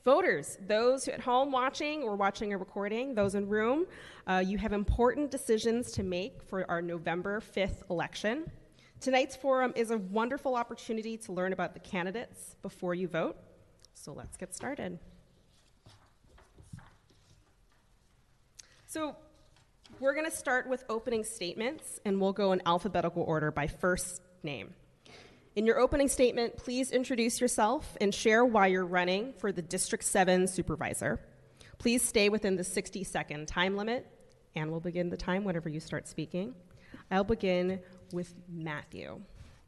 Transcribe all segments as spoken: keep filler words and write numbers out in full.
Voters, those at home watching or watching a recording, those in room, uh, you have important decisions to make for our November fifth election. Tonight's forum is a wonderful opportunity to learn about the candidates before you vote. So let's get started. So we're going to start with opening statements, and we'll go in alphabetical order by first name. In your opening statement, please introduce yourself and share why you're running for the District seven Supervisor. Please stay within the sixty second time limit, and we'll begin the time whenever you start speaking. I'll begin with Matthew.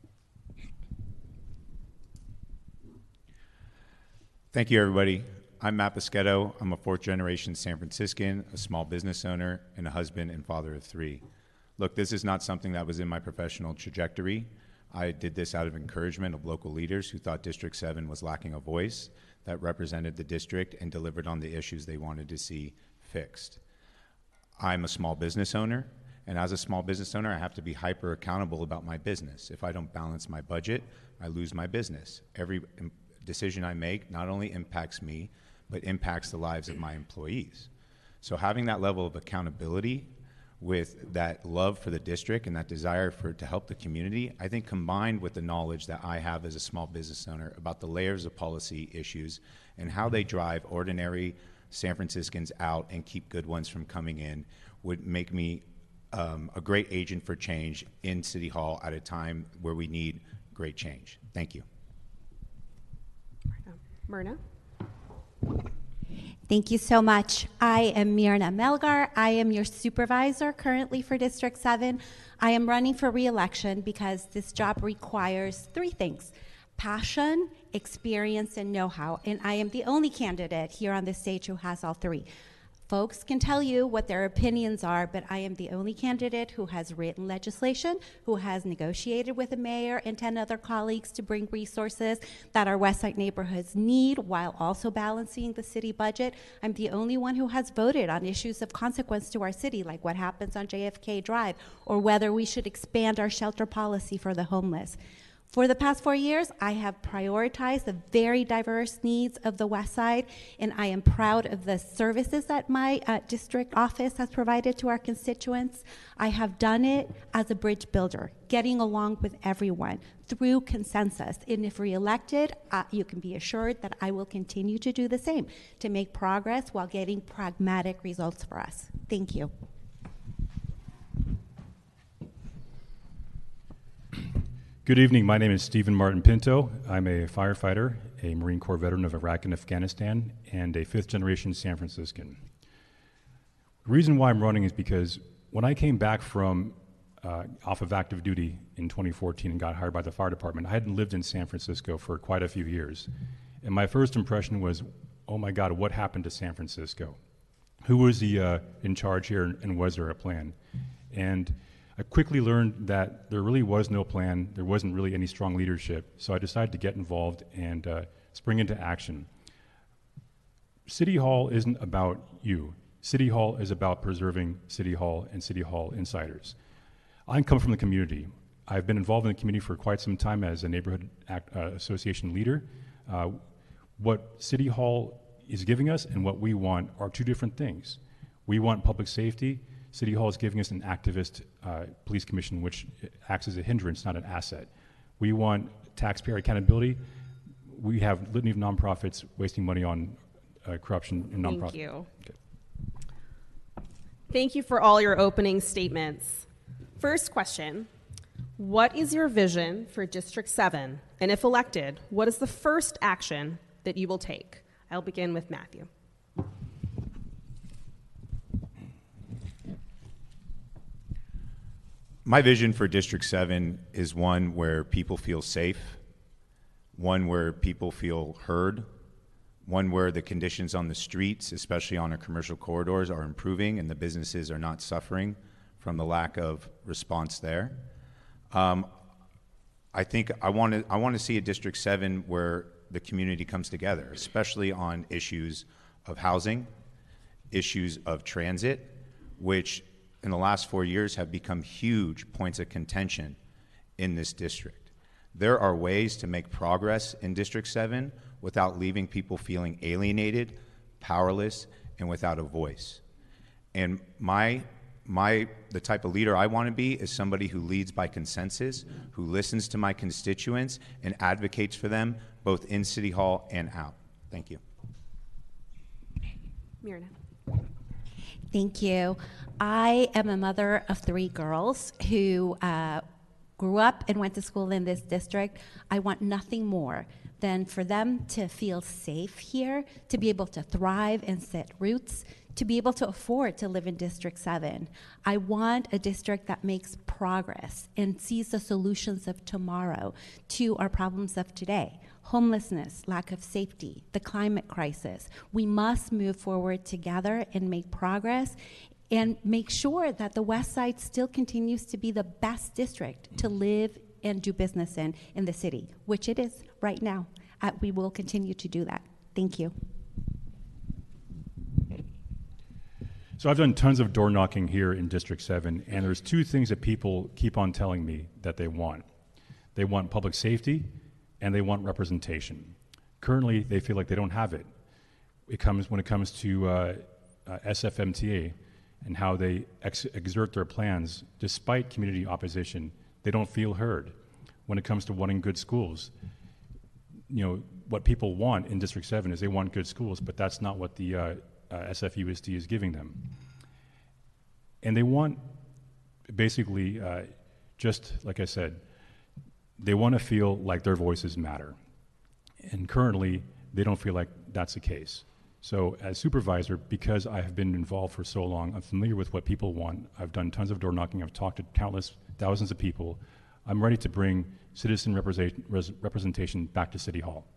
Thank you, everybody. I'm Matt Piscetto. I'm a fourth generation San Franciscan, a small business owner, and a husband and father of three. Look, this is not something that was in my professional trajectory. I did this out of encouragement of local leaders who thought District seven was lacking a voice that represented the district and delivered on the issues they wanted to see fixed. I'm a small business owner, and as a small business owner, I have to be hyper accountable about my business. If I don't balance my budget, I lose my business. Every decision I make not only impacts me, but impacts the lives of my employees. So having that level of accountability with that love for the district and that desire for to help the community, I think combined with the knowledge that I have as a small business owner about the layers of policy issues and how they drive ordinary San Franciscans out and keep good ones from coming in would make me um, a great agent for change in City Hall at a time where we need great change. Thank you. Myrna. Thank you so much. I am Myrna Melgar. I am your supervisor currently for District seven. I am running for re-election because this job requires three things: passion, experience, and know-how. And I am the only candidate here on this stage who has all three. Folks can tell you what their opinions are, but I am the only candidate who has written legislation, who has negotiated with the mayor and ten other colleagues to bring resources that our West Side neighborhoods need while also balancing the city budget. I'm the only one who has voted on issues of consequence to our city, like what happens on J F K Drive, or whether we should expand our shelter policy for the homeless. For the past four years, I have prioritized the very diverse needs of the West Side, and I am proud of the services that my uh, district office has provided to our constituents. I have done it as a bridge builder, getting along with everyone through consensus. And if reelected, uh, you can be assured that I will continue to do the same to make progress while getting pragmatic results for us. Thank you. Good evening. My name is Stephen Martin Pinto. I'm a firefighter, a Marine Corps veteran of Iraq and Afghanistan, and a fifth generation San Franciscan. The reason why I'm running is because when I came back from uh, off of active duty in twenty fourteen and got hired by the fire department, I hadn't lived in San Francisco for quite a few years. And my first impression was, oh my God, what happened to San Francisco? Who was the, uh, in charge here, and was there a plan? And I quickly learned that there really was no plan, there wasn't really any strong leadership, so I decided to get involved and uh, spring into action. City Hall isn't about you. City Hall is about preserving City Hall and City Hall insiders. I come from the community. I've been involved in the community for quite some time as a neighborhood act, uh, association leader. Uh, what City Hall is giving us and what we want are two different things. We want public safety. City Hall is giving us an activist uh, police commission, which acts as a hindrance, not an asset. We want taxpayer accountability. We have litany of nonprofits wasting money on uh, corruption in nonprofits. Thank you. Okay. Thank you for all your opening statements. First question, what is your vision for District seven? And if elected, what is the first action that you will take? I'll begin with Matthew. My vision for District seven is one where people feel safe, one where people feel heard, one where the conditions on the streets, especially on our commercial corridors, are improving and the businesses are not suffering from the lack of response there. Um, I think I want to I want to see a District seven where the community comes together, especially on issues of housing, issues of transit, which in the last four years have become huge points of contention in this district. There are ways to make progress in District seven without leaving people feeling alienated, powerless, and without a voice. And my, my, the type of leader I want to be is somebody who leads by consensus, who listens to my constituents and advocates for them both in City Hall and out. Thank you. Myrna. Thank you. I am a mother of three girls who uh, grew up and went to school in this district. I want nothing more than for them to feel safe here, to be able to thrive and set roots, to be able to afford to live in District seven. I want a district that makes progress and sees the solutions of tomorrow to our problems of today. Homelessness, lack of safety, the climate crisis. We must move forward together and make progress and make sure that the West Side still continues to be the best district to live and do business in in the city, which it is right now. Uh, we will continue to do that. Thank you. So I've done tons of door knocking here in District seven, and there's two things that people keep on telling me that they want. They want public safety, and they want representation. Currently, they feel like they don't have it. It comes when it comes to uh, uh, S F M T A and how they ex exert their plans despite community opposition. They don't feel heard. When it comes to wanting good schools, you know, what people want in District seven is they want good schools, but that's not what the uh, uh, S F U S D is giving them. And they want, basically, uh, just like I said, they want to feel like their voices matter. And currently, they don't feel like that's the case. So as supervisor, because I have been involved for so long, I'm familiar with what people want. I've done tons of door knocking. I've talked to countless thousands of people. I'm ready to bring citizen representation, representation back to City Hall.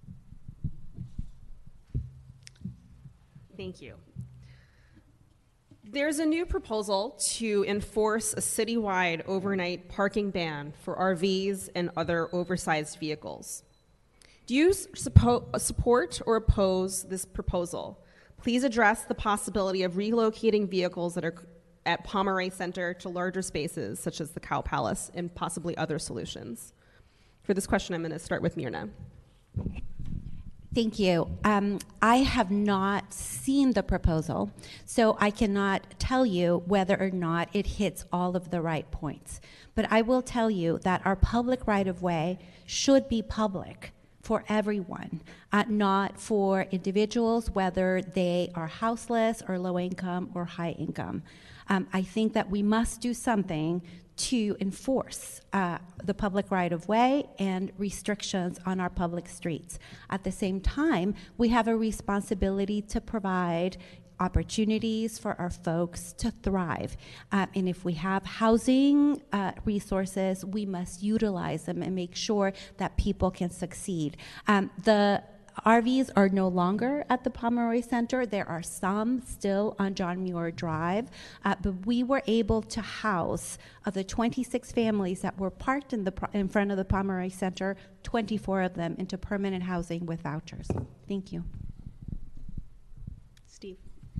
Thank you. There's a new proposal to enforce a citywide overnight parking ban for R Vs and other oversized vehicles. Do you suppo- support or oppose this proposal? Please address the possibility of relocating vehicles that are at Pomeroy Center to larger spaces, such as the Cow Palace, and possibly other solutions. For this question, I'm going to start with Myrna. Thank you. Um, I have not seen the proposal, so I cannot tell you whether or not it hits all of the right points. But I will tell you that our public right-of-way should be public for everyone, uh, not for individuals, whether they are houseless or low income or high income. Um, I think that we must do something to enforce uh, the public right-of-way and restrictions on our public streets. At the same time, we have a responsibility to provide opportunities for our folks to thrive. Uh, and if we have housing uh, resources, we must utilize them and make sure that people can succeed. Um, the R Vs are no longer at the Pomeroy Center. There are some still on John Muir Drive, uh, but we were able to house, of the twenty-six families that were parked in, the, in front of the Pomeroy Center, twenty-four of them into permanent housing with vouchers. Thank you. Steve.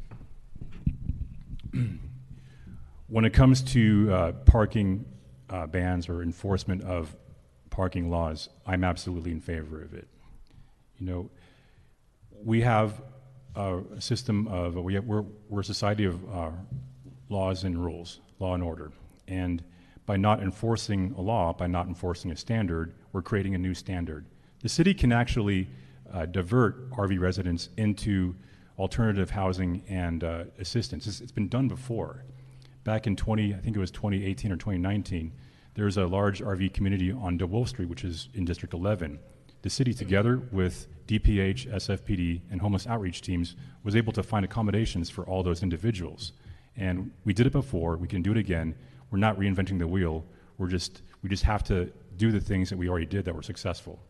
When it comes to uh, parking uh, bans or enforcement of parking laws, I'm absolutely in favor of it. You know, we have a system of, we have, we're, we're a society of uh, laws and rules, law and order. And by not enforcing a law, by not enforcing a standard, we're creating a new standard. The city can actually uh, divert R V residents into alternative housing and uh, assistance. It's, it's been done before. Back in twenty, I think it was twenty eighteen or twenty nineteen, there was a large R V community on DeWolf Street, which is in District eleven. The city, together with D P H, S F P D, and homeless outreach teams, was able to find accommodations for all those individuals. And we did it before, we can do it again. We're not reinventing the wheel, we're just, we just have to do the things that we already did that were successful.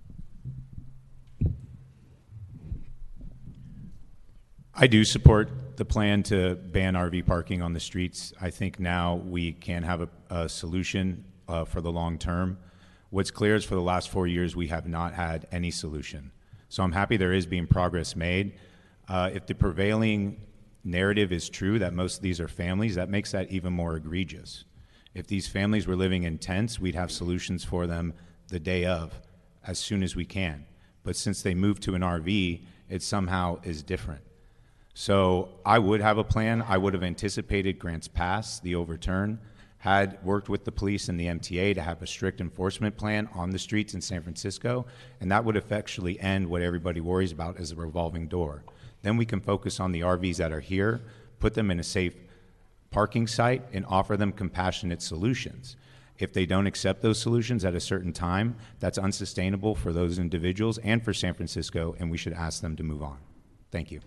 I do support the plan to ban R V parking on the streets. I think now we can have a, a solution uh, for the long term. What's clear is for the last four years, we have not had any solution. So I'm happy there is being progress made. Uh, if the prevailing narrative is true that most of these are families, that makes that even more egregious. If these families were living in tents, we'd have solutions for them the day of, as soon as we can. But since they moved to an R V, it somehow is different. So I would have a plan. I would have anticipated Grants Pass, the overturn, had worked with the police and the M T A to have a strict enforcement plan on the streets in San Francisco, and that would effectually end what everybody worries about as a revolving door. Then we can focus on the R Vs that are here, put them in a safe parking site, and offer them compassionate solutions. If they don't accept those solutions at a certain time, that's unsustainable for those individuals and for San Francisco, and we should ask them to move on. Thank you.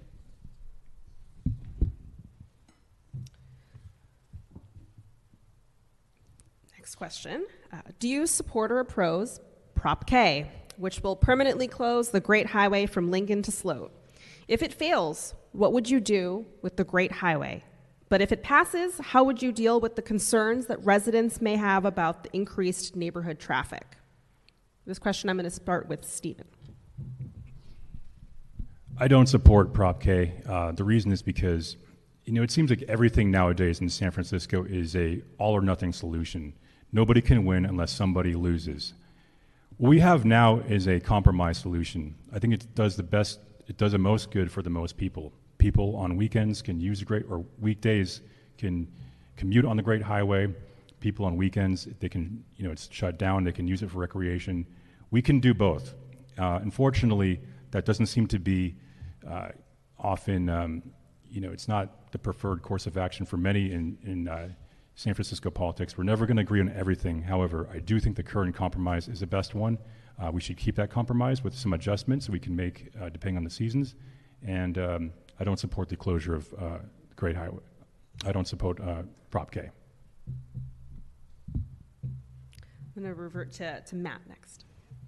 Next question. Uh, do you support or oppose Prop K, which will permanently close the Great Highway from Lincoln to Sloat? If it fails, what would you do with the Great Highway? But if it passes, how would you deal with the concerns that residents may have about the increased neighborhood traffic? This question I'm going to start with Stephen. I don't support Prop K. Uh, the reason is because, you know, it seems like everything nowadays in San Francisco is a all or nothing solution. Nobody can win unless somebody loses. What we have now is a compromise solution. I think it does the best, it does the most good for the most people. People on weekends can use the great, or weekdays can commute on the Great Highway. People on weekends, they can, you know, it's shut down, they can use it for recreation. We can do both. Uh, unfortunately, that doesn't seem to be uh, often, um, you know, it's not the preferred course of action for many in, in uh, San Francisco politics. We're never going to agree on everything. However, I do think the current compromise is the best one. Uh, we should keep that compromise with some adjustments we can make uh, depending on the seasons. And um, I don't support the closure of uh, Great Highway. I don't support uh, Prop K. I'm going to revert to, to Matt next.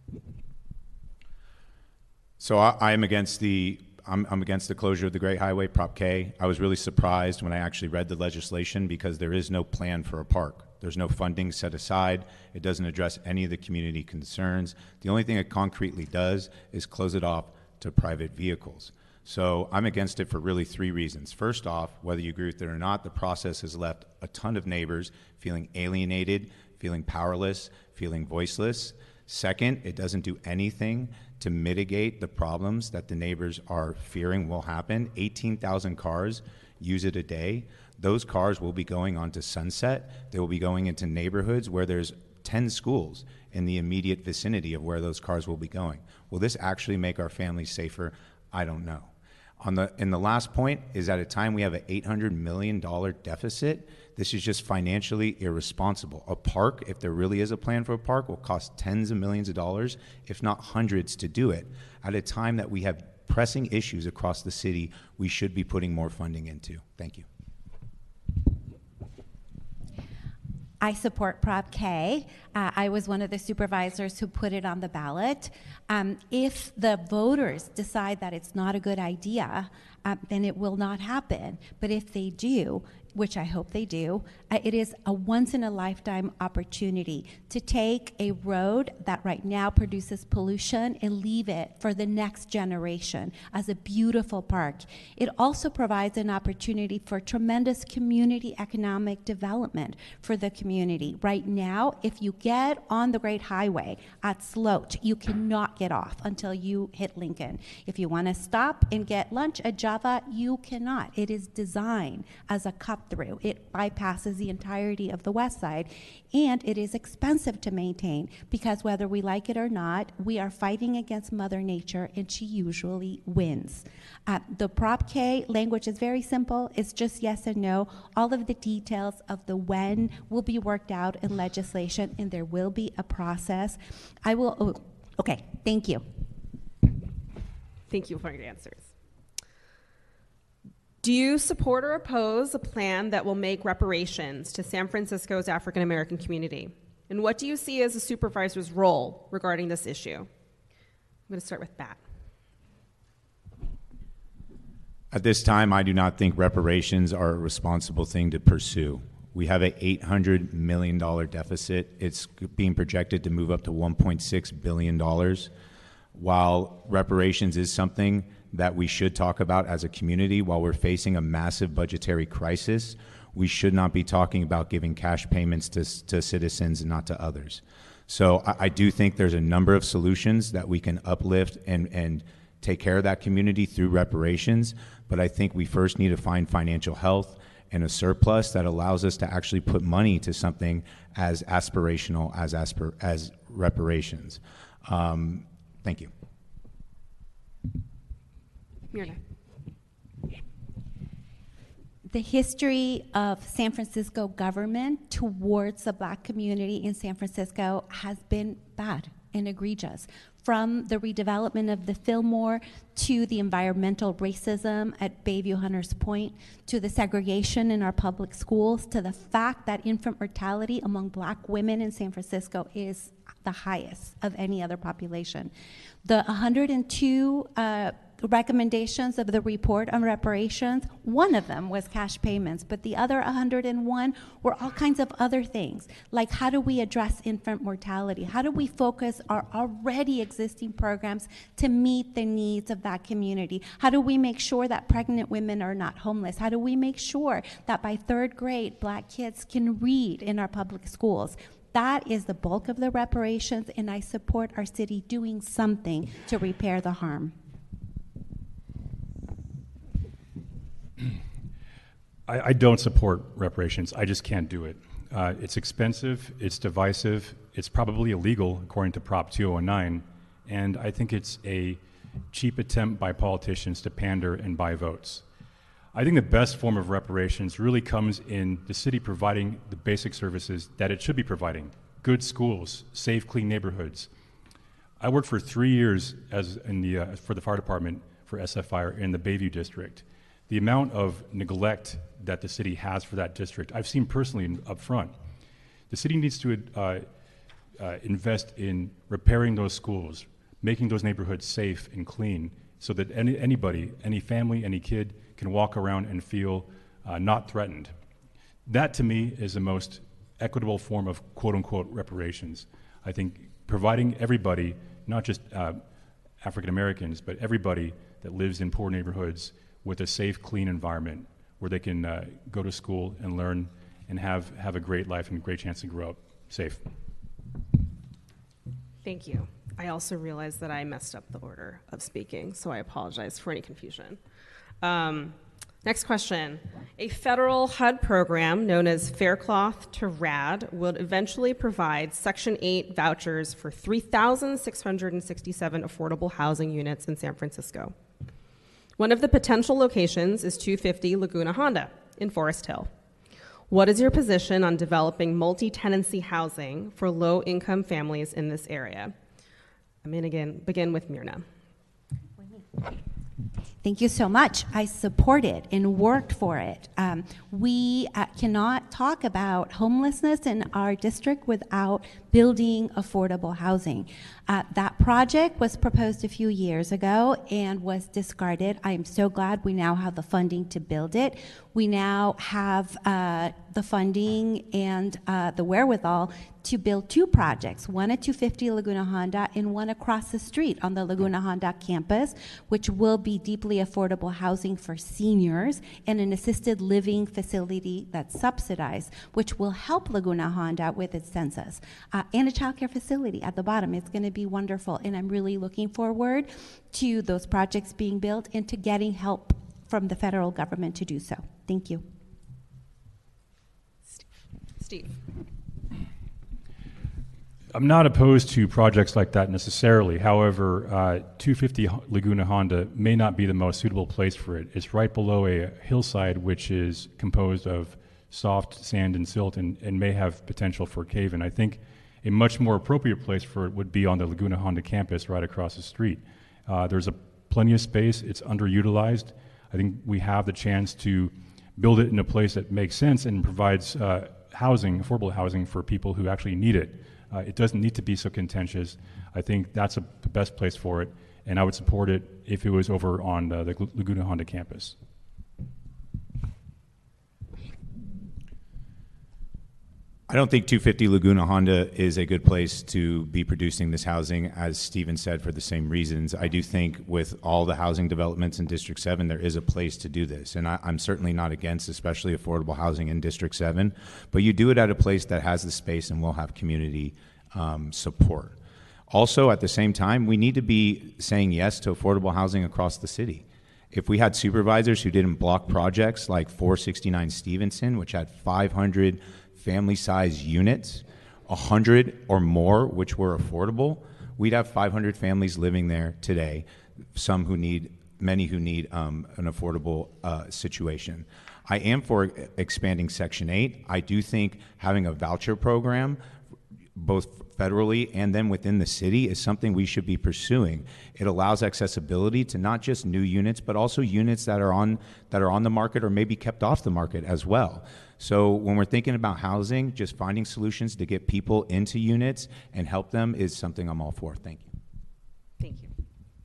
So I, I am against the I'm, I'm against the closure of the Great Highway, Prop K. I was really surprised when I actually read the legislation because there is no plan for a park. There's no funding set aside. It doesn't address any of the community concerns. The only thing it concretely does is close it off to private vehicles. So I'm against it for really three reasons. First off, whether you agree with it or not, the process has left a ton of neighbors feeling alienated, feeling powerless, feeling voiceless. Second, it doesn't do anything to mitigate the problems that the neighbors are fearing will happen. eighteen thousand cars use it a day. Those cars will be going onto Sunset. They will be going into neighborhoods where there's ten schools in the immediate vicinity of where those cars will be going. Will this actually make our families safer? I don't know. On the, and the last point is at a time we have an eight hundred million dollars deficit, this is just financially irresponsible. A park, if there really is a plan for a park, will cost tens of millions of dollars, if not hundreds, to do it. At a time that we have pressing issues across the city, we should be putting more funding into. Thank you. I support Prop K. Uh, I was one of the supervisors who put it on the ballot. Um, if the voters decide that it's not a good idea, uh, then it will not happen. But if they do, which I hope they do, uh, it is a once-in-a-lifetime opportunity to take a road that right now produces pollution and leave it for the next generation as a beautiful park. It also provides an opportunity for tremendous community economic development for the community. Right now, if you get on the Great Highway at Sloat, you cannot get off until you hit Lincoln. If you want to stop and get lunch at Java, you cannot. It is designed as a cut through. It bypasses the entirety of the west side, and it is expensive to maintain because whether we like it or not, we are fighting against Mother Nature, and she usually wins. Uh, the Prop K language is very simple. It's just yes and no. All of the details of the when will be worked out in legislation, and there will be a process. I will, oh, okay, thank you. Thank you for your answers. Do you support or oppose a plan that will make reparations to San Francisco's African American community? And what do you see as a supervisor's role regarding this issue? I'm going to start with Bat. At this time, I do not think reparations are a responsible thing to pursue. We have an eight hundred million dollars deficit. It's being projected to move up to one point six billion dollars. While reparations is something that we should talk about as a community while we're facing a massive budgetary crisis, we should not be talking about giving cash payments to, to citizens and not to others. So I, I do think there's a number of solutions that we can uplift and, and take care of that community through reparations, but I think we first need to find financial health and a surplus that allows us to actually put money to something as aspirational as aspir- as reparations. Um, thank you. Myrna. The history of San Francisco government towards the black community in San Francisco has been bad and egregious. From the redevelopment of the Fillmore to the environmental racism at Bayview Hunters Point, to the segregation in our public schools, to the fact that infant mortality among black women in San Francisco is the highest of any other population. The one hundred two uh, recommendations of the report on reparations, one of them was cash payments, but the other one hundred one were all kinds of other things, like how do we address infant mortality? How do we focus our already existing programs to meet the needs of that community? How do we make sure that pregnant women are not homeless? How do we make sure that by third grade, black kids can read in our public schools? That is the bulk of the reparations, and I support our city doing something to repair the harm. I, I don't support reparations. I just can't do it. Uh, it's expensive, it's divisive, it's probably illegal according to Prop two oh nine, and I think it's a cheap attempt by politicians to pander and buy votes. I think the best form of reparations really comes in the city providing the basic services that it should be providing: good schools, safe, clean neighborhoods. I worked for three years as in the, uh, for the fire department for S F Fire in the Bayview district. The amount of neglect that the city has for that district, I've seen personally up front. The city needs to uh, uh, invest in repairing those schools, making those neighborhoods safe and clean, so that any, anybody, any family, any kid can walk around and feel uh, not threatened. That to me is the most equitable form of quote unquote reparations. I think providing everybody, not just uh, African Americans, but everybody that lives in poor neighborhoods with a safe, clean environment where they can uh, go to school and learn and have, have a great life and a great chance to grow up safe. Thank you. I also realized that I messed up the order of speaking, so I apologize for any confusion. Um, next question. A federal H U D program known as Faircloth to RAD will eventually provide Section eight vouchers for three thousand six hundred sixty-seven affordable housing units in San Francisco. One of the potential locations is two fifty Laguna Honda in Forest Hill. What is your position on developing multi-tenancy housing for low-income families in this area? I'm going to again begin with Myrna. Thank you so much. I support it and worked for it. Um, we uh, cannot talk about homelessness in our district without building affordable housing. Uh, that project was proposed a few years ago and was discarded. I am so glad we now have the funding to build it. We now have uh, the funding and uh, the wherewithal to build two projects, one at two fifty Laguna Honda and one across the street on the Laguna Honda campus, which will be deeply affordable housing for seniors and an assisted living facility that's subsidized, which will help Laguna Honda with its census. Uh, and a childcare facility at the bottom. It's going to be wonderful, and I'm really looking forward to those projects being built and to getting help from the federal government to do so. Thank you. Steve. I'm not opposed to projects like that necessarily. However, uh, two fifty Laguna Honda may not be the most suitable place for it. It's right below a hillside which is composed of soft sand and silt and, and may have potential for cave-in. I think a much more appropriate place for it would be on the Laguna Honda campus right across the street. Uh, there's a plenty of space. It's underutilized. I think we have the chance to build it in a place that makes sense and provides uh, housing, affordable housing for people who actually need it. Uh, it doesn't need to be so contentious. I think that's a, the best place for it, and I would support it if it was over on the, the Laguna Honda campus. I don't think two fifty Laguna Honda is a good place to be producing this housing, as Stephen said, for the same reasons. I do think with all the housing developments in District seven, there is a place to do this. And I, I'm certainly not against especially affordable housing in District seven, but you do it at a place that has the space and will have community um, support. Also, at the same time, we need to be saying yes to affordable housing across the city. If we had supervisors who didn't block projects like four sixty-nine Stevenson, which had five hundred family-sized units, one hundred or more which were affordable, we'd have five hundred families living there today, some who need, many who need um, an affordable uh, situation. I am for expanding Section eight. I do think having a voucher program, both federally and then within the city, is something we should be pursuing. It allows accessibility to not just new units, but also units that are on that are on the market or maybe kept off the market as well. So when we're thinking about housing, just finding solutions to get people into units and help them is something I'm all for. Thank you. Thank you.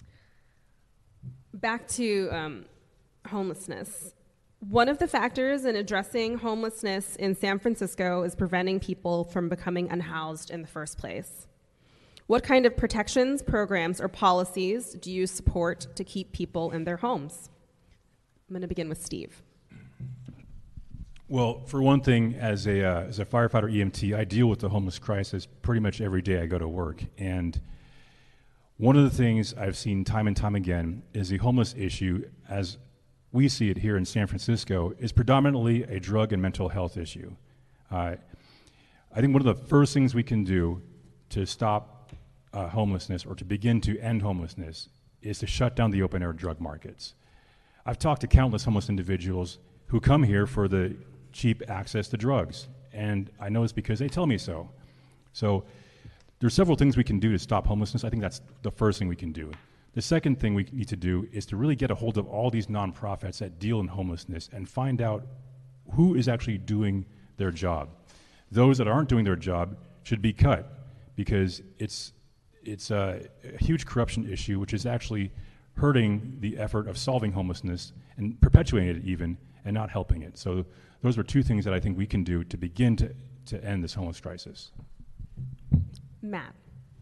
Back to um, homelessness. One of the factors in addressing homelessness in San Francisco is preventing people from becoming unhoused in the first place. What kind of protections, programs, or policies do you support to keep people in their homes? I'm going to begin with Steve. Well, for one thing, as a, uh, as a firefighter E M T, I deal with the homeless crisis pretty much every day I go to work. And one of the things I've seen time and time again is the homeless issue, as we see it here in San Francisco, is predominantly a drug and mental health issue. Uh, I think one of the first things we can do to stop uh, homelessness or to begin to end homelessness is to shut down the open air drug markets. I've talked to countless homeless individuals who come here for the cheap access to drugs, and I know it's because they tell me so. So there's several things we can do to stop homelessness. I think that's the first thing we can do. The second thing we need to do is to really get a hold of all these nonprofits that deal in homelessness and find out who is actually doing their job. Those that aren't doing their job should be cut, because it's it's a, a huge corruption issue, which is actually hurting the effort of solving homelessness and perpetuating it even, and not helping it. So those are two things that I think we can do to begin to, to end this homeless crisis. Matt.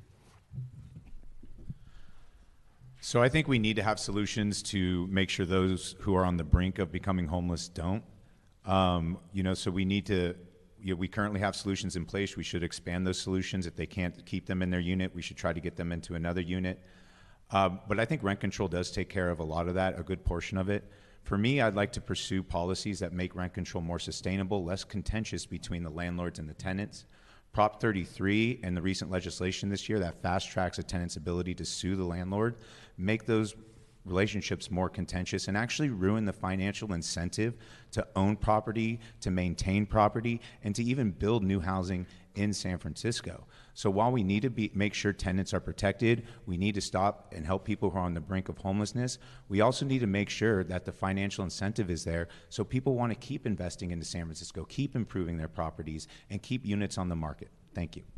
So I think we need to have solutions to make sure those who are on the brink of becoming homeless don't. Um, you know, so we need to, you know, we currently have solutions in place. We should expand those solutions. If they can't keep them in their unit, we should try to get them into another unit. Uh, but I think rent control does take care of a lot of that, a good portion of it. For me, I'd like to pursue policies that make rent control more sustainable, less contentious between the landlords and the tenants. Prop thirty-three and the recent legislation this year that fast tracks a tenant's ability to sue the landlord make those relationships more contentious and actually ruin the financial incentive to own property, to maintain property, and to even build new housing in San Francisco. So while we need to be, make sure tenants are protected, we need to stop and help people who are on the brink of homelessness, we also need to make sure that the financial incentive is there so people want to keep investing into San Francisco, keep improving their properties, and keep units on the market. Thank you.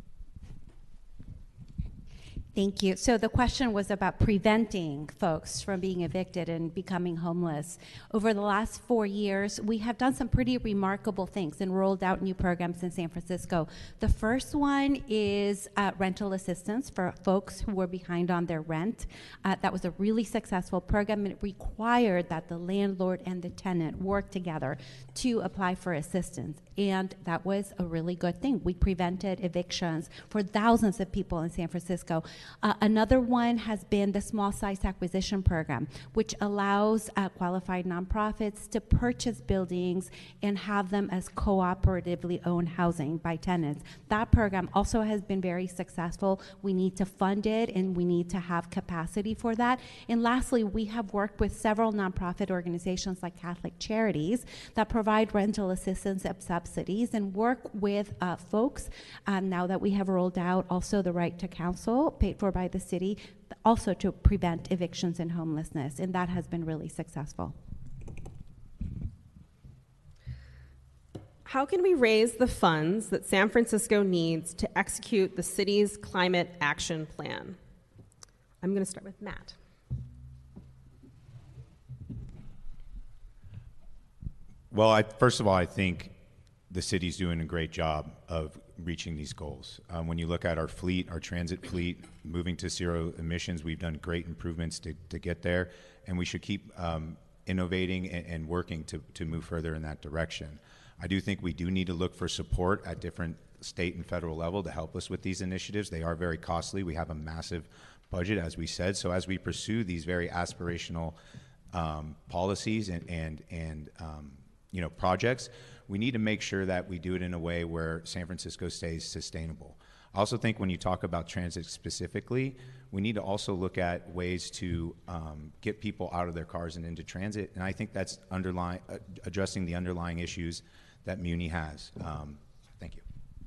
Thank you. So the question was about preventing folks from being evicted and becoming homeless. Over the last four years, we have done some pretty remarkable things and rolled out new programs in San Francisco. The first one is uh, rental assistance for folks who were behind on their rent. Uh, that was a really successful program. It required that the landlord and the tenant work together to apply for assistance. And that was a really good thing. We prevented evictions for thousands of people in San Francisco. Uh, another one has been the small size acquisition program, which allows uh, qualified nonprofits to purchase buildings and have them as cooperatively owned housing by tenants. That program also has been very successful. We need to fund it and we need to have capacity for that. And lastly, we have worked with several nonprofit organizations like Catholic Charities that provide rental assistance and subsidies and work with uh, folks um, now that we have rolled out also the right to counsel paid for by the city, also to prevent evictions and homelessness, and that has been really successful. How can we raise the funds that San Francisco needs to execute the city's climate action plan? I'm going to start with Matt. Well, I, first of all, I think the city's doing a great job of reaching these goals. Um, when you look at our fleet, our transit fleet, moving to zero emissions, we've done great improvements to, to get there, and we should keep um, innovating and, and working to, to move further in that direction. I do think we do need to look for support at different state and federal level to help us with these initiatives. They are very costly. We have a massive budget, as we said. So as we pursue these very aspirational um, policies and, and, and um, you know, projects, we need to make sure that we do it in a way where San Francisco stays sustainable. I also think when you talk about transit specifically, we need to also look at ways to um, get people out of their cars and into transit, and I think that's underlying, uh, addressing the underlying issues that Muni has. Um, thank you.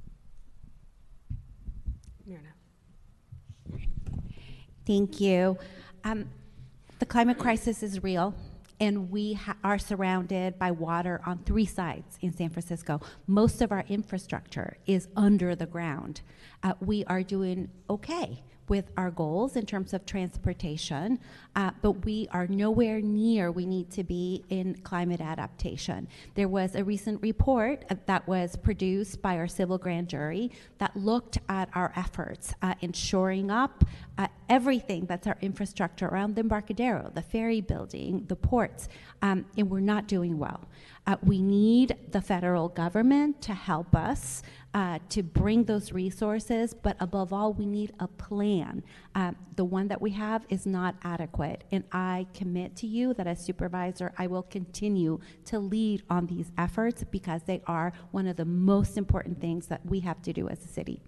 Myrna. Thank you. Um, the climate crisis is real, and we ha- are surrounded by water on three sides in San Francisco. Most of our infrastructure is under the ground. Uh, we are doing okay with our goals in terms of transportation, uh, but we are nowhere near we need to be in climate adaptation. There was a recent report uh, that was produced by our civil grand jury that looked at our efforts uh, in shoring up uh, everything that's our infrastructure around the Embarcadero, the ferry building, the ports, um, and we're not doing well. Uh, we need the federal government to help us uh, to bring those resources, but above all, we need a plan. Uh, the one that we have is not adequate, and I commit to you that as supervisor, I will continue to lead on these efforts because they are one of the most important things that we have to do as a city.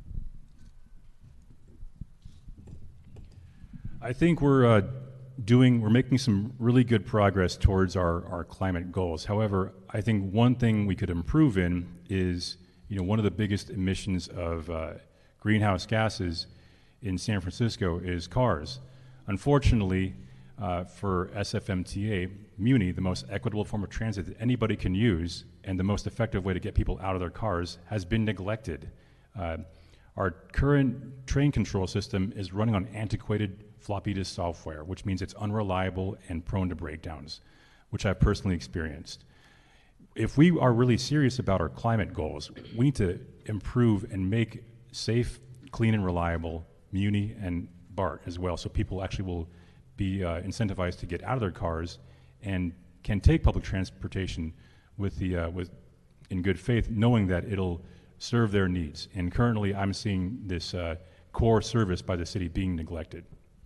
I think we're uh, doing, we're making some really good progress towards our, our climate goals. However, I think one thing we could improve in is, you know, one of the biggest emissions of uh, greenhouse gases in San Francisco is cars. Unfortunately, uh, for S F M T A, Muni, the most equitable form of transit that anybody can use and the most effective way to get people out of their cars, has been neglected. Uh, our current train control system is running on antiquated floppy disk software, which means it's unreliable and prone to breakdowns, which I've personally experienced. If we are really serious about our climate goals, we need to improve and make safe, clean, and reliable Muni and BART as well, so people actually will be uh, incentivized to get out of their cars and can take public transportation with the uh, with in good faith, knowing that it'll serve their needs. And currently, I'm seeing this uh, core service by the city being neglected.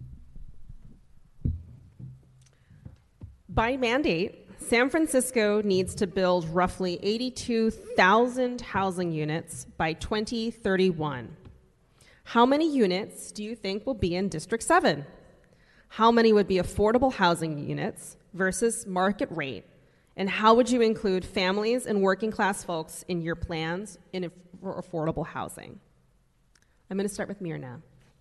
By mandate, San Francisco needs to build roughly eighty-two thousand housing units by twenty thirty-one. How many units do you think will be in District seven? How many would be affordable housing units versus market rate? And how would you include families and working class folks in your plans in for affordable housing? I'm going to start with Myrna.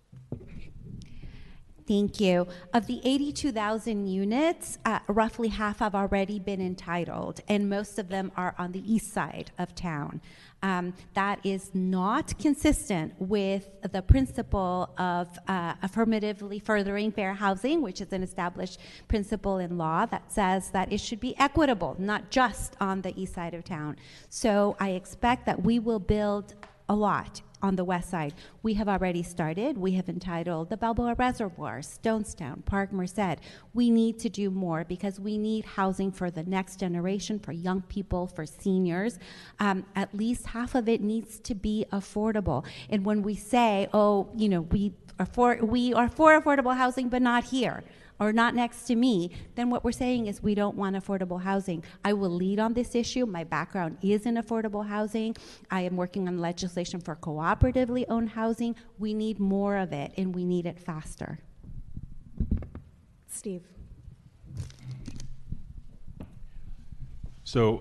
Thank you. Of the eighty-two thousand units, uh, roughly half have already been entitled, and most of them are on the east side of town. Um, that is not consistent with the principle of uh, affirmatively furthering fair housing, which is an established principle in law that says that it should be equitable, not just on the east side of town. So I expect that we will build a lot on the west side. We have already started. We have entitled the Balboa Reservoir, Stonestown, Park Merced. We need to do more because we need housing for the next generation, for young people, for seniors. Um, at least half of it needs to be affordable. And when we say, oh, you know, we are for, we are for affordable housing, but not here, or not next to me, then what we're saying is we don't want affordable housing. I will lead on this issue. My background is in affordable housing. I am working on legislation for cooperatively owned housing. We need more of it, and we need it faster. Steve. So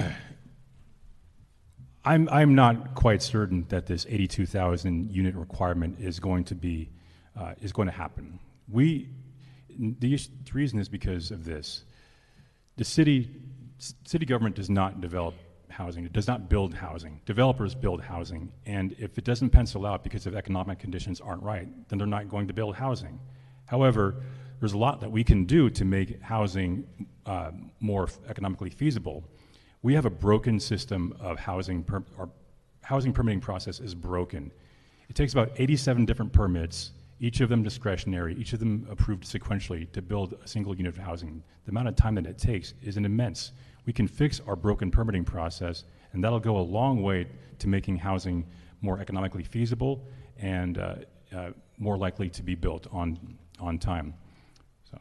I'm, I'm not quite certain that this eighty-two thousand unit requirement is going to be, uh, is going to happen. We, The, issue, the reason is because of this. The city, city government does not develop housing. It does not build housing. Developers build housing. And if it doesn't pencil out because of economic conditions aren't right, then they're not going to build housing. However, there's a lot that we can do to make housing uh, more economically feasible. We have a broken system of housing. Per, our housing permitting process is broken. It takes about eighty-seven different permits each of them discretionary, each of them approved sequentially to build a single unit of housing. The amount of time that it takes is an immense. We can fix our broken permitting process, and that'll go a long way to making housing more economically feasible and uh, uh, more likely to be built on, on time. So.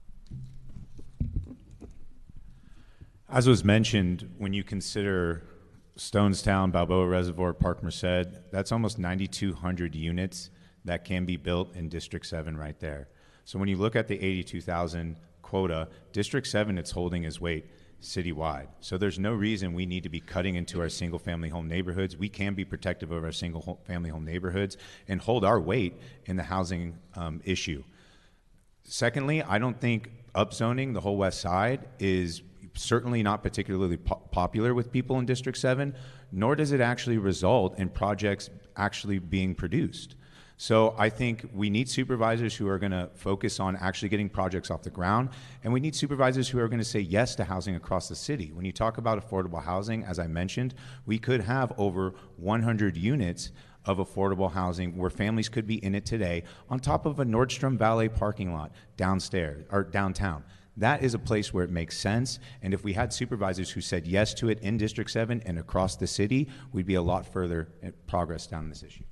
As was mentioned, when you consider Stonestown, Balboa Reservoir, Park Merced, that's almost ninety-two hundred units that can be built in District seven right there. So when you look at the eighty-two thousand quota, District seven, it's holding its weight citywide. So there's no reason we need to be cutting into our single-family home neighborhoods. We can be protective of our single-family home neighborhoods and hold our weight in the housing um, issue. Secondly, I don't think upzoning the whole west side is certainly not particularly po popular with people in District seven, nor does it actually result in projects actually being produced. So I think we need supervisors who are going to focus on actually getting projects off the ground, and we need supervisors who are going to say yes to housing across the city. When you talk about affordable housing, as I mentioned, we could have over one hundred units of affordable housing where families could be in it today on top of a Nordstrom valet parking lot downstairs or downtown. That is a place where it makes sense, and if we had supervisors who said yes to it in District seven and across the city, we'd be a lot further in progress down this issue.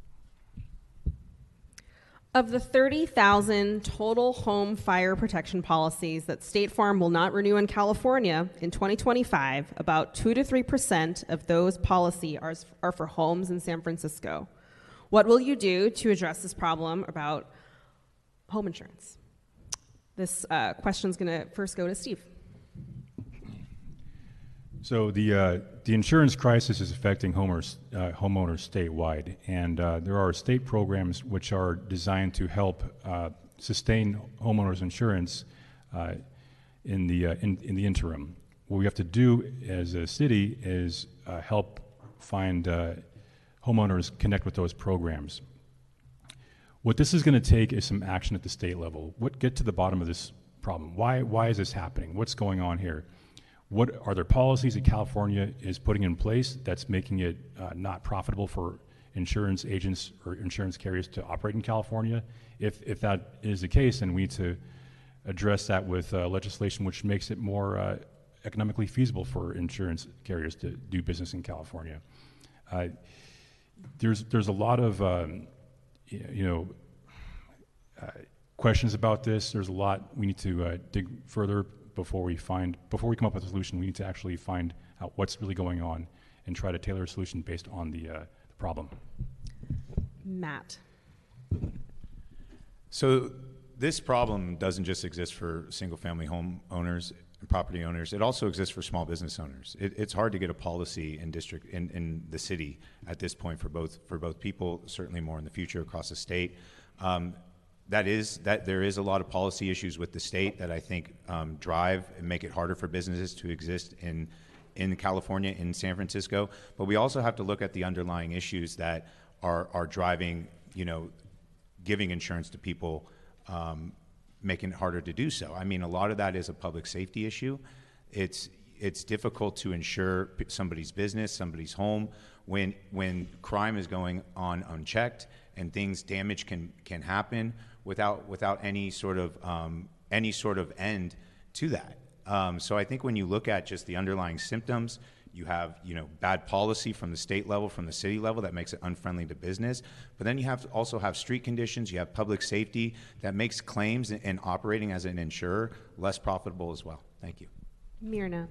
Of the thirty thousand total home fire protection policies that State Farm will not renew in California in twenty twenty-five, about two to three percent of those policies are, are for homes in San Francisco. What will you do to address this problem about home insurance? This uh, question is going to first go to Steve. So the uh, the insurance crisis is affecting homeowners, uh, homeowners statewide, and uh, there are state programs which are designed to help uh, sustain homeowners insurance uh, in the uh, in, in the interim. What we have to do as a city is uh, help find uh, homeowners connect with those programs. What this is going to take is some action at the state level. What get to the bottom of this problem? Why why is this happening? What's going on here? What are there policies that California is putting in place that's making it uh, not profitable for insurance agents or insurance carriers to operate in California? If if that is the case, then we need to address that with uh, legislation which makes it more uh, economically feasible for insurance carriers to do business in California. Uh, there's there's a lot of um, you know uh, questions about this. There's a lot we need to uh, dig further before we find before we come up with a solution. We need to actually find out what's really going on and try to tailor a solution based on the, uh, the problem. Matt. So this problem doesn't just exist for single-family home owners and property owners. It also exists for small business owners. It, it's hard to get a policy in district in, in the city at this point for both for both people. Certainly more in the future across the state. Um, That is that there is a lot of policy issues with the state that I think um, drive and make it harder for businesses to exist in in California, in San Francisco. But we also have to look at the underlying issues that are are driving, you know, giving insurance to people, um, making it harder to do so. I mean, a lot of that is a public safety issue. It's it's difficult to insure somebody's business, somebody's home, when when crime is going on unchecked and things damage can can happen without without any sort of um, any sort of end to that. Um, so I think when you look at just the underlying symptoms, you have you know bad policy from the state level, from the city level that makes it unfriendly to business. But then you have to also have street conditions. You have public safety that makes claims and, and operating as an insurer less profitable as well. Thank you. Myrna.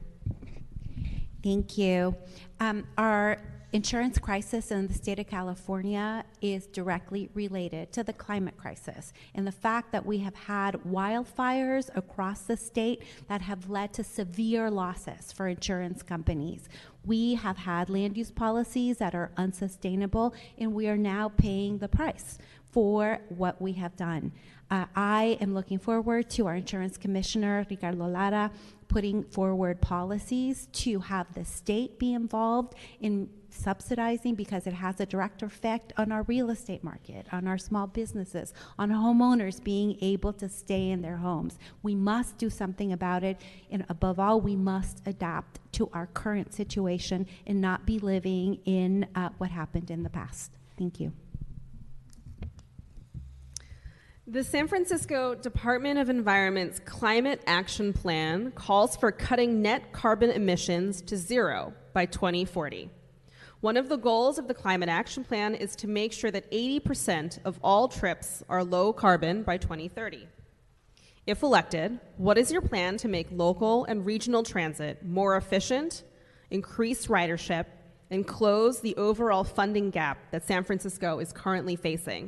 Thank you. Um, our insurance crisis in the state of California is directly related to the climate crisis and the fact that we have had wildfires across the state that have led to severe losses for insurance companies. We have had land use policies that are unsustainable, and we are now paying the price for what we have done. Uh, I am looking forward to our insurance commissioner, Ricardo Lara, putting forward policies to have the state be involved in subsidizing, because it has a direct effect on our real estate market, on our small businesses, on homeowners being able to stay in their homes. We must do something about it, and above all, we must adapt to our current situation and not be living in uh, what happened in the past. Thank you. The San Francisco Department of Environment's Climate Action Plan calls for cutting net carbon emissions to zero by twenty forty. One of the goals of the Climate Action Plan is to make sure that eighty percent of all trips are low carbon by twenty thirty. If elected, what is your plan to make local and regional transit more efficient, increase ridership, and close the overall funding gap that San Francisco is currently facing?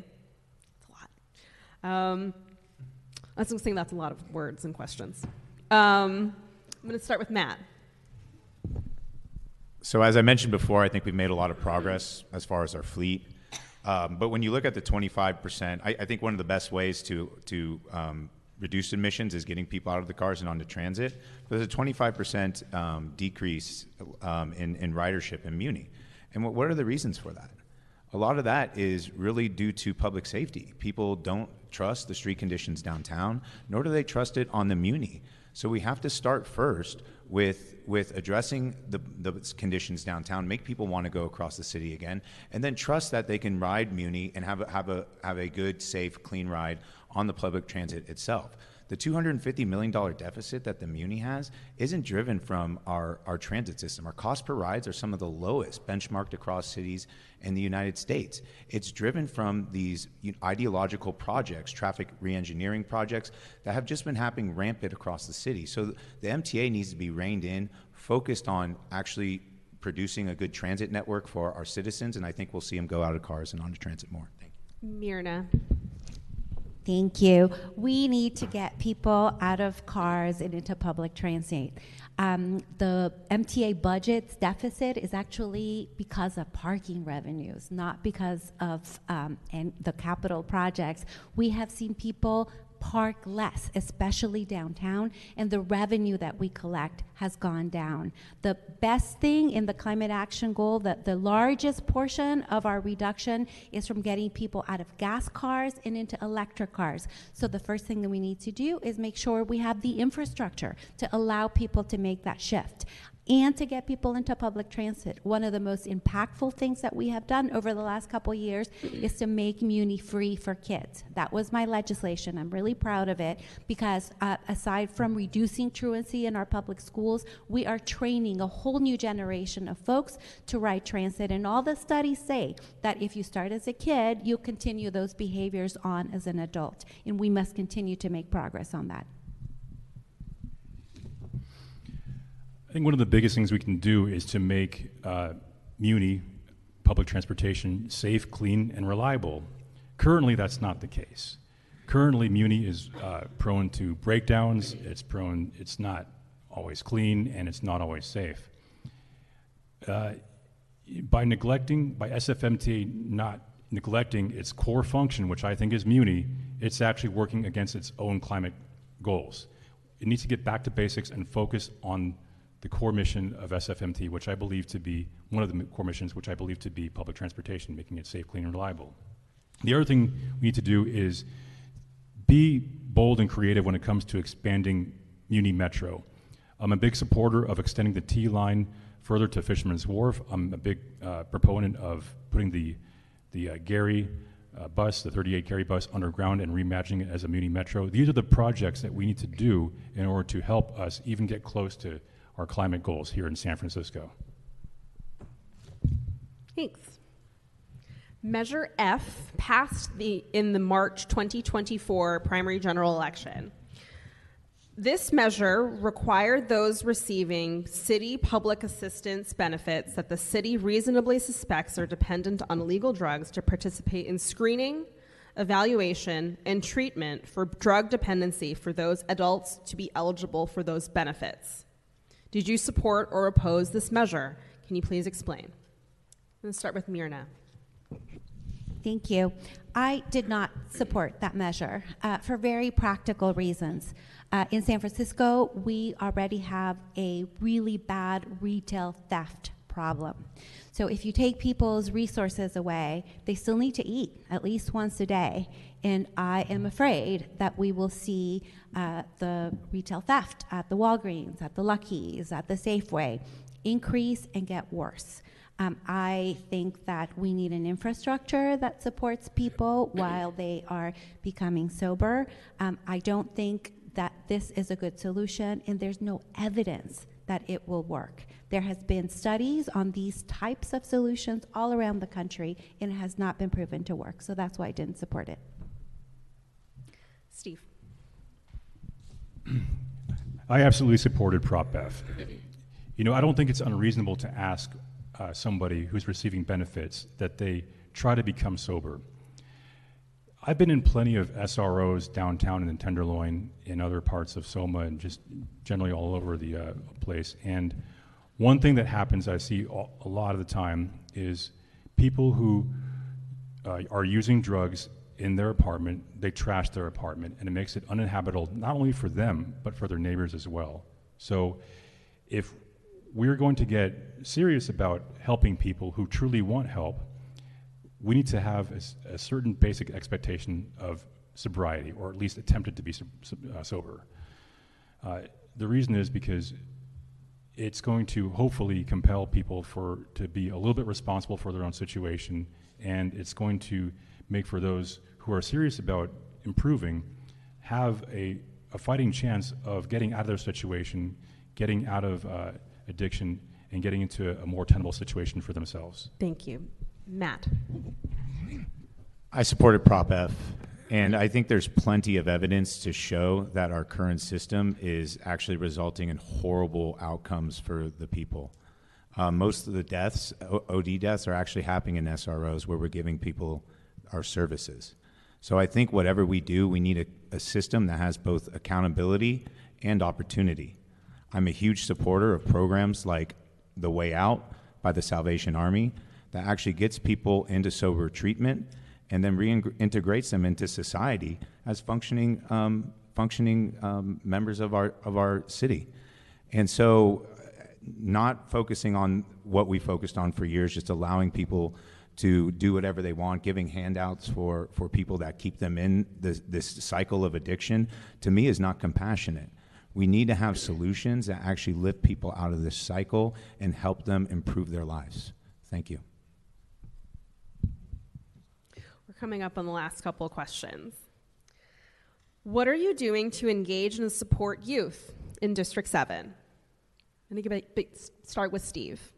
Um, I was saying that's a lot of words and questions. Um, I'm going to start with Matt. So as I mentioned before, I think we've made a lot of progress as far as our fleet. Um, but when you look at the twenty-five percent, I, I think one of the best ways to, to um, reduce emissions is getting people out of the cars and onto transit. But there's a twenty-five percent um, decrease um, in, in ridership in Muni. And what, what are the reasons for that? A lot of that is really due to public safety. People don't trust the street conditions downtown, nor do they trust it on the Muni. So we have to start first with with addressing the, the conditions downtown, make people want to go across the city again, and then trust that they can ride Muni and have a, have a have a good, safe, clean ride on the public transit itself. The two hundred fifty million dollars deficit that the Muni has isn't driven from our, our transit system. Our cost per rides are some of the lowest benchmarked across cities in the United States. It's driven from these ideological projects, traffic re-engineering projects that have just been happening rampant across the city. So the M T A needs to be reined in, focused on actually producing a good transit network for our citizens, and I think we'll see them go out of cars and onto transit more. Thank you. Myrna. Thank you. We need to get people out of cars and into public transit. Um, the M T A budget's deficit is actually because of parking revenues, not because of um, and the capital projects. We have seen people park less, especially downtown, and the revenue that we collect has gone down. The best thing in the climate action goal, that the largest portion of our reduction is from getting people out of gas cars and into electric cars. So the first thing that we need to do is make sure we have the infrastructure to allow people to make that shift and to get people into public transit. One of the most impactful things that we have done over the last couple years is to make Muni free for kids. That was my legislation. I'm really proud of it because uh, aside from reducing truancy in our public schools, we are training a whole new generation of folks to ride transit. And all the studies say that if you start as a kid, you'll continue those behaviors on as an adult. And we must continue to make progress on that. I think one of the biggest things we can do is to make uh, Muni public transportation safe, clean, and reliable. Currently, that's not the case. Currently, Muni is uh, prone to breakdowns. It's prone. It's not always clean, and it's not always safe. Uh, by neglecting, by S F M T A not neglecting its core function, which I think is Muni, it's actually working against its own climate goals. It needs to get back to basics and focus on the core mission of S F M T, which I believe to be one of the core missions, which I believe to be public transportation, making it safe, clean, and reliable. The other thing we need to do is be bold and creative when it comes to expanding Muni Metro. I'm a big supporter of extending the T line further to Fisherman's Wharf. I'm a big uh, proponent of putting the the uh, Gary uh, bus, the thirty-eight Gary bus, underground and reimagining it as a Muni Metro. These are the projects that we need to do in order to help us even get close to our climate goals here in San Francisco. Thanks. Measure F passed the, in the March twenty twenty-four primary general election. This measure required those receiving city public assistance benefits that the city reasonably suspects are dependent on illegal drugs to participate in screening, evaluation, and treatment for drug dependency for those adults to be eligible for those benefits. Did you support or oppose this measure? Can you please explain? Let's start with Myrna. Thank you. I did not support that measure uh, for very practical reasons. Uh, in San Francisco, we already have a really bad retail theft problem. So if you take people's resources away, they still need to eat at least once a day. And I am afraid that we will see uh, the retail theft at the Walgreens, at the Lucky's, at the Safeway increase and get worse. Um, I think that we need an infrastructure that supports people while they are becoming sober. Um, I don't think that this is a good solution, and there's no evidence that it will work. There has been studies on these types of solutions all around the country, and it has not been proven to work, so that's why I didn't support it. Steve. I absolutely supported Prop F. You know, I don't think it's unreasonable to ask uh, somebody who's receiving benefits that they try to become sober. I've been in plenty of S R Os downtown in the Tenderloin, in other parts of Soma, and just generally all over the uh, place. And one thing that happens I see a lot of the time is people who uh, are using drugs in their apartment, they trash their apartment, and it makes it uninhabitable not only for them, but for their neighbors as well. So if we're going to get serious about helping people who truly want help, we need to have a, a certain basic expectation of sobriety, or at least attempted to be so, uh, sober. Uh, the reason is because it's going to hopefully compel people for to be a little bit responsible for their own situation, and it's going to make for those who are serious about improving have a, a fighting chance of getting out of their situation, getting out of uh, addiction, and getting into a, a more tenable situation for themselves. Thank you. Matt. I supported Prop F, and I think there's plenty of evidence to show that our current system is actually resulting in horrible outcomes for the people. Uh, most of the deaths, o- OD deaths, are actually happening in S R Os where we're giving people our services. So I think whatever we do, we need a, a system that has both accountability and opportunity. I'm a huge supporter of programs like The Way Out by the Salvation Army that actually gets people into sober treatment and then reintegrates them into society as functioning um, functioning um, members of our of our city. And so not focusing on what we focused on for years, just allowing people to do whatever they want, giving handouts for, for people that keep them in this, this cycle of addiction, to me is not compassionate. We need to have solutions that actually lift people out of this cycle and help them improve their lives. Thank you. We're coming up on the last couple of questions. What are you doing to engage and support youth in District seven? I'm going to start with Steve.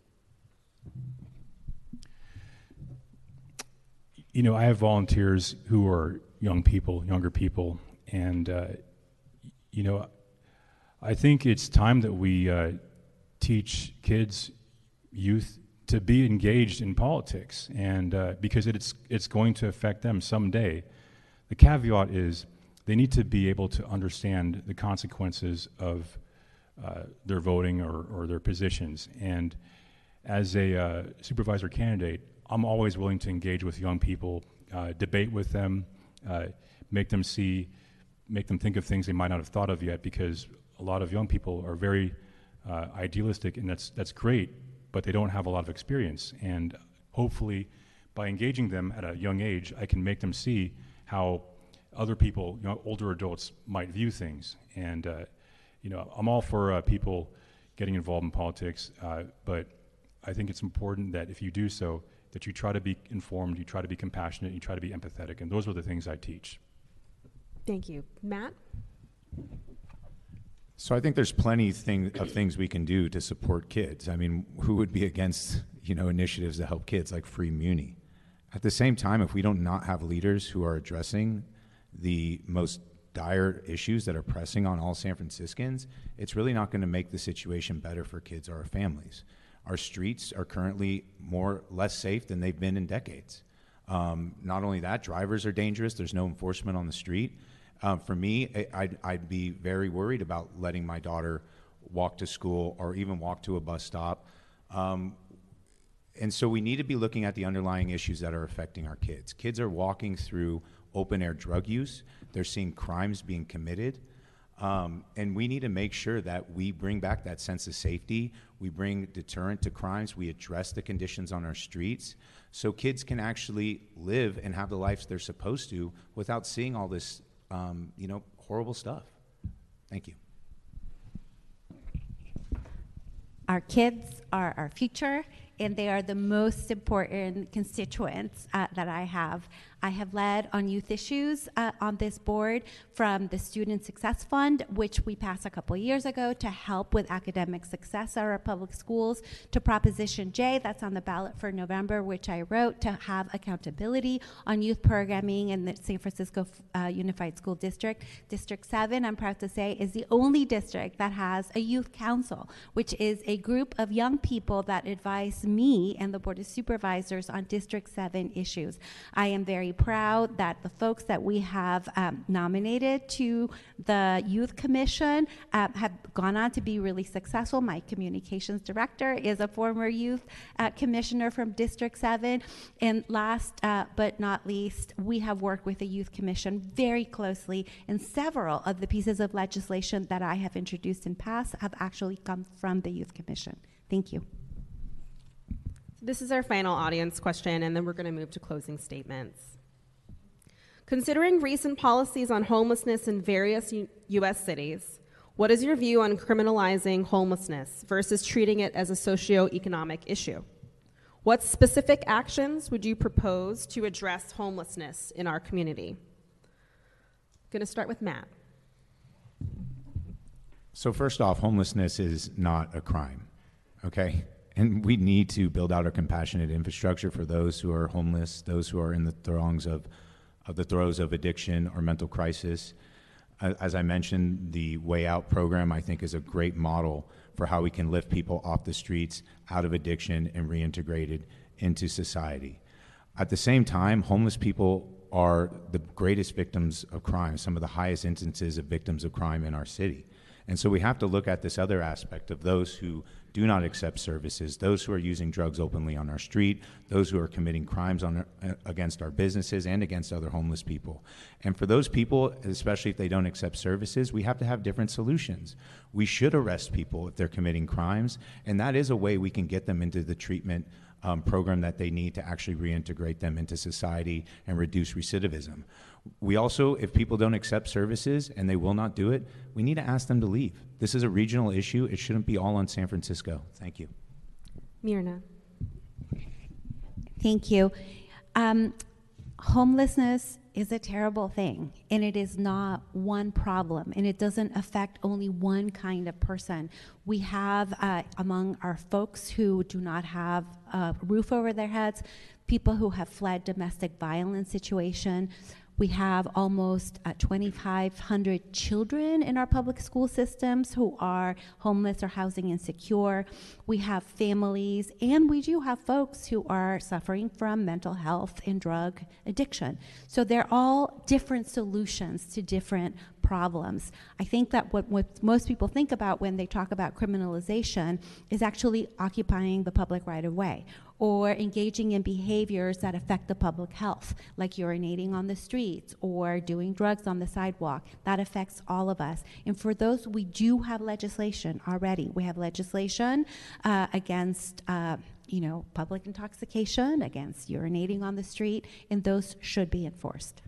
You know, I have volunteers who are young people, younger people, and, uh, you know, I think it's time that we uh, teach kids, youth, to be engaged in politics, and uh, because it's it's going to affect them someday. The caveat is they need to be able to understand the consequences of uh, their voting or, or their positions. And as a uh, supervisor candidate, I'm always willing to engage with young people, uh, debate with them, uh, make them see, make them think of things they might not have thought of yet, because a lot of young people are very uh, idealistic, and that's that's great, but they don't have a lot of experience. And hopefully, by engaging them at a young age, I can make them see how other people, you know, older adults might view things. And uh, you know, I'm all for uh, people getting involved in politics, uh, but I think it's important that if you do so, that you try to be informed, you try to be compassionate, you try to be empathetic, and those are the things I teach. Thank you. Matt? So I think there's plenty thing, of things we can do to support kids. I mean, who would be against, you know, initiatives that help kids like Free Muni? At the same time, if we don't not have leaders who are addressing the most dire issues that are pressing on all San Franciscans, it's really not going to make the situation better for kids or our families. Our streets are currently more less safe than they've been in decades. Um, not only that, drivers are dangerous. There's no enforcement on the street. Um, for me, I'd, I'd be very worried about letting my daughter walk to school or even walk to a bus stop. Um, and so we need to be looking at the underlying issues that are affecting our kids. Kids are walking through open-air drug use. They're seeing crimes being committed. Um, and we need to make sure that we bring back that sense of safety. We bring deterrent to crimes. We address the conditions on our streets so kids can actually live and have the lives they're supposed to without seeing all this Um, you know, horrible stuff. Thank you. Our kids are our future, and they are the most important constituents uh, that I have. I have led on youth issues uh, on this board, from the Student Success Fund, which we passed a couple years ago to help with academic success at our public schools, to Proposition J, that's on the ballot for November, which I wrote to have accountability on youth programming in the San Francisco uh, Unified School District. District seven, I'm proud to say, is the only district that has a youth council, which is a group of young people that advise me and the Board of Supervisors on District seven issues. I am very proud that the folks that we have um, nominated to the Youth Commission uh, have gone on to be really successful. My communications director is a former youth uh, commissioner from District seven. And last uh, but not least, we have worked with the Youth Commission very closely, and several of the pieces of legislation that I have introduced in past have actually come from the Youth Commission. Thank you. This is our final audience question, and then we're going to move to closing statements. Considering recent policies on homelessness in various U- U.S. cities, what is your view on criminalizing homelessness versus treating it as a socioeconomic issue? What specific actions would you propose to address homelessness in our community? I'm going to start with Matt. So first off, homelessness is not a crime, okay? And we need to build out a compassionate infrastructure for those who are homeless, those who are in the throngs of of the throes of addiction or mental crisis. As I mentioned, the Way Out program, I think, is a great model for how we can lift people off the streets, out of addiction, and reintegrated into society. At the same time, homeless people are the greatest victims of crime, some of the highest instances of victims of crime in our city. And so we have to look at this other aspect of those who do not accept services, those who are using drugs openly on our street, those who are committing crimes on, uh, against our businesses and against other homeless people. And for those people, especially if they don't accept services, we have to have different solutions. We should arrest people if they're committing crimes, and that is a way we can get them into the treatment um, program that they need to actually reintegrate them into society and reduce recidivism. We also, if people don't accept services and they will not do it, we need to ask them to leave. This is a regional issue. It shouldn't be all on San Francisco. Thank you. Myrna. Thank you. Um, homelessness is a terrible thing, and it is not one problem, and it doesn't affect only one kind of person. We have uh, among our folks who do not have a roof over their heads, people who have fled domestic violence situation. We have almost uh, twenty-five hundred children in our public school systems who are homeless or housing insecure. We have families, and we do have folks who are suffering from mental health and drug addiction. So they're all different solutions to different problems. I think that what, what most people think about when they talk about criminalization is actually occupying the public right of way, or engaging in behaviors that affect the public health, like urinating on the streets or doing drugs on the sidewalk. That affects all of us. And for those, we do have legislation already. We have legislation uh, against uh, you know, public intoxication, against urinating on the street, and those should be enforced.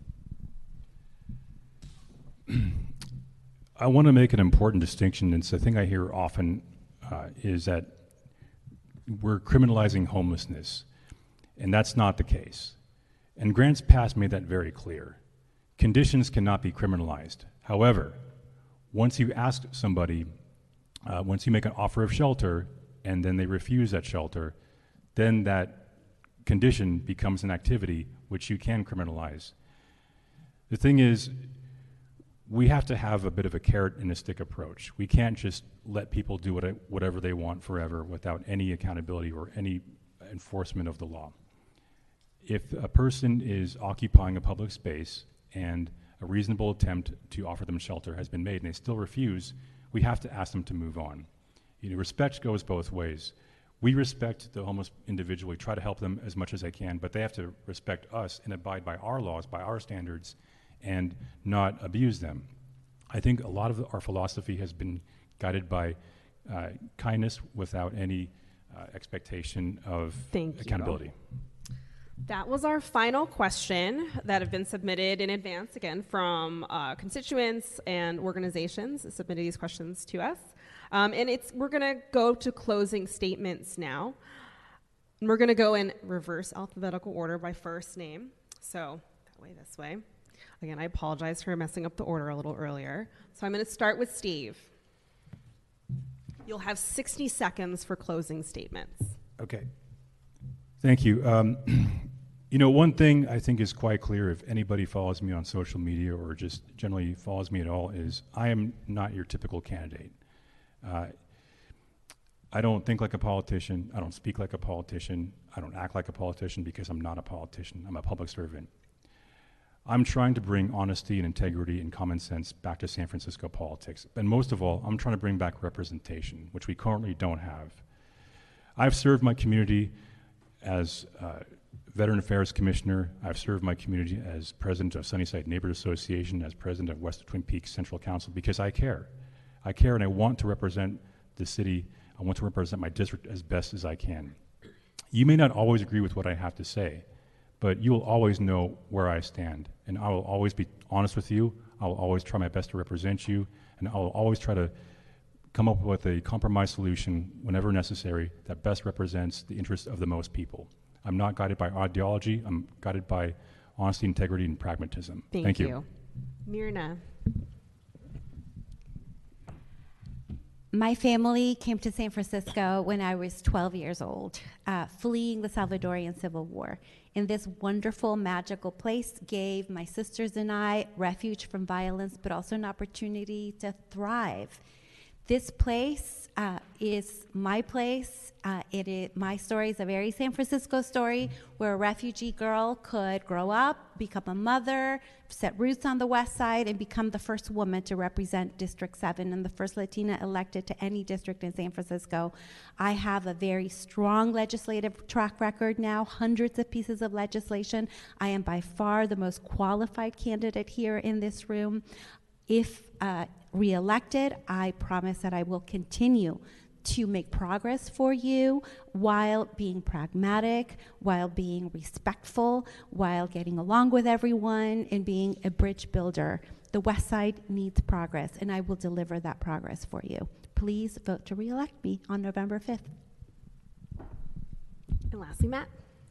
I want to make an important distinction. It's a thing I hear often uh, is that we're criminalizing homelessness, and that's not the case. And Grants Pass made that very clear. Conditions cannot be criminalized. However, once you ask somebody, uh, once you make an offer of shelter, and then they refuse that shelter, then that condition becomes an activity which you can criminalize. The thing is, we have to have a bit of a carrot and a stick approach. We can't just let people do what, whatever they want forever without any accountability or any enforcement of the law. If a person is occupying a public space and a reasonable attempt to offer them shelter has been made and they still refuse, we have to ask them to move on. You know, respect goes both ways. We respect the homeless individual, we try to help them as much as they can, but they have to respect us and abide by our laws, by our standards, and not abuse them. I think a lot of the, our philosophy has been guided by uh, kindness without any uh, expectation of Thank accountability. You. That was our final question that have been submitted in advance, again, from uh, constituents and organizations that submitted these questions to us. Um, and it's we're going to go to closing statements now. And we're going to go in reverse alphabetical order by first name. So that way, this way. Again, I apologize for messing up the order a little earlier. So I'm going to start with Steve. You'll have sixty seconds for closing statements. Okay. Thank you. Um, you know, one thing I think is quite clear if anybody follows me on social media or just generally follows me at all is I am not your typical candidate. Uh, I don't think like a politician. I don't speak like a politician. I don't act like a politician because I'm not a politician. I'm a public servant. I'm trying to bring honesty and integrity and common sense back to San Francisco politics. And most of all, I'm trying to bring back representation, which we currently don't have. I've served my community as uh, Veteran Affairs Commissioner. I've served my community as president of Sunnyside Neighborhood Association, as president of West Twin Peaks Central Council, because I care. I care and I want to represent the city. I want to represent my district as best as I can. You may not always agree with what I have to say, but you will always know where I stand. And I will always be honest with you. I will always try my best to represent you. And I will always try to come up with a compromise solution whenever necessary that best represents the interests of the most people. I'm not guided by ideology. I'm guided by honesty, integrity, and pragmatism. Thank, Thank you. you. Myrna. My family came to San Francisco when I was twelve years old, uh, fleeing the Salvadorian Civil War. And this wonderful, magical place gave my sisters and I refuge from violence, but also an opportunity to thrive. This place uh, is my place. Uh, it is, my story is a very San Francisco story where a refugee girl could grow up, become a mother, set roots on the west side, and become the first woman to represent District seven and the first Latina elected to any district in San Francisco. I have a very strong legislative track record now, hundreds of pieces of legislation. I am by far the most qualified candidate here in this room. If uh, reelected, I promise that I will continue to make progress for you while being pragmatic, while being respectful, while getting along with everyone and being a bridge builder. The West Side needs progress, and I will deliver that progress for you. Please vote to reelect me on November fifth. And lastly, Matt.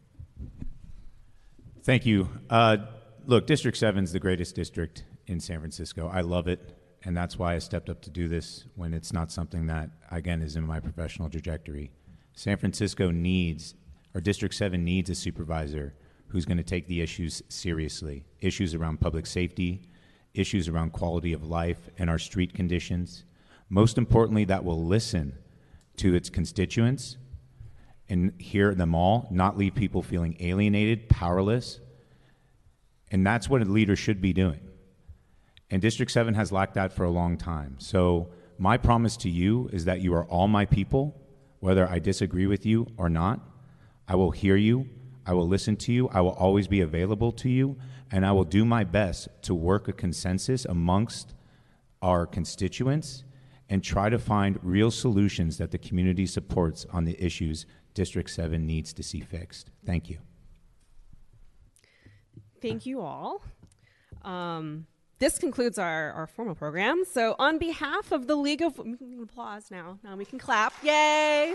Thank you. Uh, look, District seven is the greatest district in San Francisco. I love it. And that's why I stepped up to do this when it's not something that, again, is in my professional trajectory. San Francisco needs, or District seven needs a supervisor who's going to take the issues seriously. Issues around public safety, issues around quality of life and our street conditions. Most importantly, that will listen to its constituents and hear them all, not leave people feeling alienated, powerless. And that's what a leader should be doing. And District seven has lacked that for a long time. So my promise to you is that you are all my people, whether I disagree with you or not. I will hear you. I will listen to you. I will always be available to you. And I will do my best to work a consensus amongst our constituents and try to find real solutions that the community supports on the issues District seven needs to see fixed. Thank you. Thank you all. Um, This concludes our, our formal program. So on behalf of the League of... We can applause now. Now we can clap. Yay!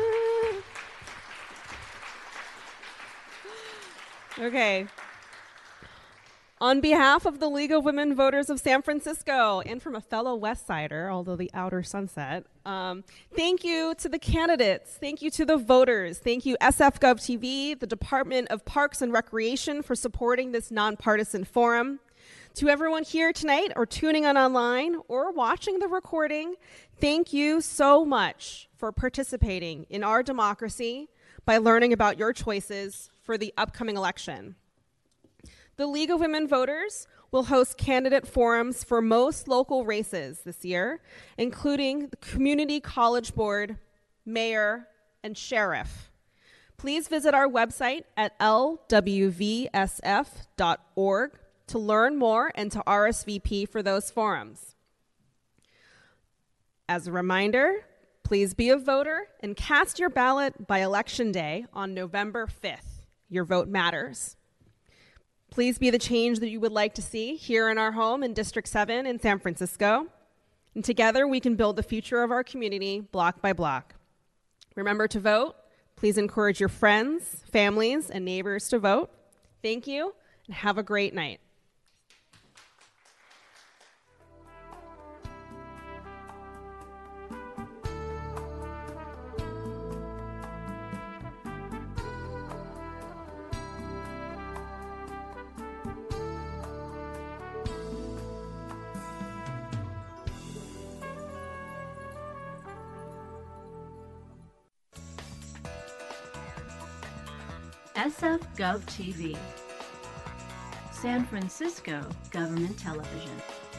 Okay. On behalf of the League of Women Voters of San Francisco and from a fellow West Sider, although the outer sunset, um, thank you to the candidates. Thank you to the voters. Thank you S F Gov T V, the Department of Parks and Recreation for supporting this nonpartisan forum. To everyone here tonight or tuning in online or watching the recording, thank you so much for participating in our democracy by learning about your choices for the upcoming election. The League of Women Voters will host candidate forums for most local races this year, including the Community College Board, Mayor, and Sheriff. Please visit our website at L W V S F dot org to learn more and to R S V P for those forums. As a reminder, please be a voter and cast your ballot by Election Day on November fifth. Your vote matters. Please be the change that you would like to see here in our home in District seven in San Francisco. And together we can build the future of our community block by block. Remember to vote, Please encourage your friends, families, and neighbors to vote. Thank you, and have a great night. S F Gov T V, San Francisco Government Television.